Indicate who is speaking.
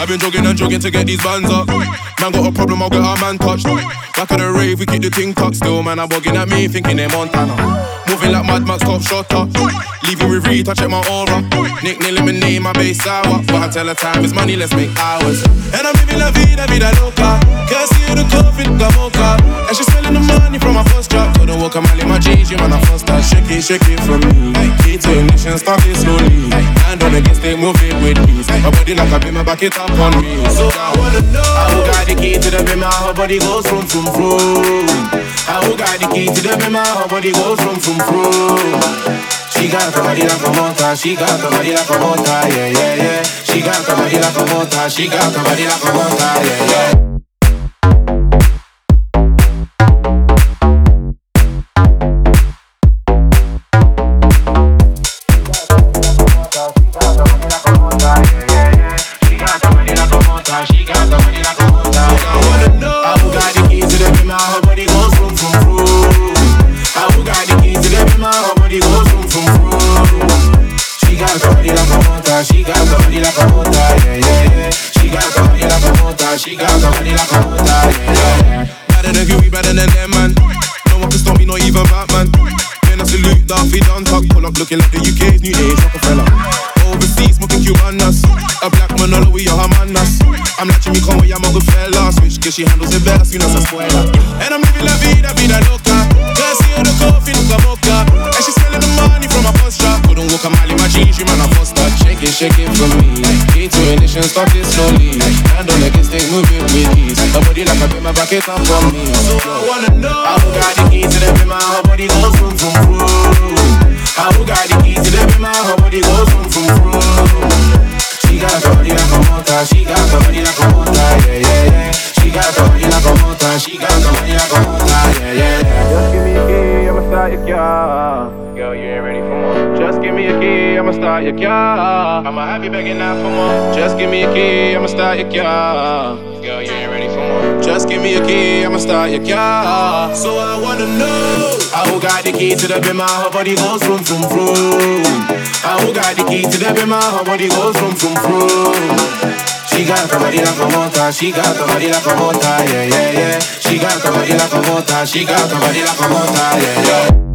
Speaker 1: I've been jogging and jogging to get these bands up. Man got a problem, I'll get our man touched. Back of the rave, we keep the ting tucked. Still, man, I'm bugging at me, thinking they're Montana. Moving like Mad Max, top shotter. Leaving with Reed, I check my aura. Nick eliminate my base sour. But I tell her time is money, let's make hours. And I'm living la vida loca. Can't see the coffee, the mocha. And she's spending the money from my first job. Couldn't walk a mile in my jeans, you man, I first start. Shake it for me. Key to ignition, start it slowly. Hand on against it, move it with ease. My body like a beamer, back it up on me. So I wanna know how got the key to the beamer, her body goes from. How got the key to the beamer, her body goes from. She got the body like a motor, she got the body like a motor, yeah, yeah, yeah. She got the body like a motor, she got the body like a motor, yeah, yeah.
Speaker 2: She got the body like a motor, yeah, yeah, yeah. She got the body like a motor, she got the body like a motor, yeah, yeah.
Speaker 1: Better than Huey, better than them, man. No one can stop me, not even Batman. Then I salute Daffy Don Tuck. Pull up looking like the UK's new age Rockefeller. Overseas, smoking Cubanas. A black Manolo, we are Hermanas. I'm like Jimmy Conway, I'm a good fella. Switch, cause she handles it better, soon as I spoil her. And I'm living la vida loca. Can't see her the coffee, look a mocha. And she's spending the money from my first job. Couldn't walk a mile in my jeans, you man, I first start. Shake it for me. Key to ignition, start it slowly. Hand on the stick, move it with ease. Her body like a beamer, back it up for me. So I wanna know how got the key to the beamer, her body goes from. How got the key to the beamer, her body goes from. She got the body like a motor, she got the body like a motor, yeah, yeah, yeah. She got the body like a motor, she got the body like a motor, yeah, yeah, yeah.
Speaker 3: Just give me a key, I'ma start your car. Girl, you ain't ready for more. Just give me a key, I'ma start your car. I'ma have you begging out for more. Just give me a key, I'ma start your car. Girl, you ain't ready for more. Just give me a key, I'ma start your car.
Speaker 2: So I wanna know how got the key to the beamer, her body goes from. How got the key to the beamer, her body goes from. She got the body like a motor, she got the body like a motor, yeah, yeah, yeah. She got the body like a motor, she got the body like a motor, yeah, yeah.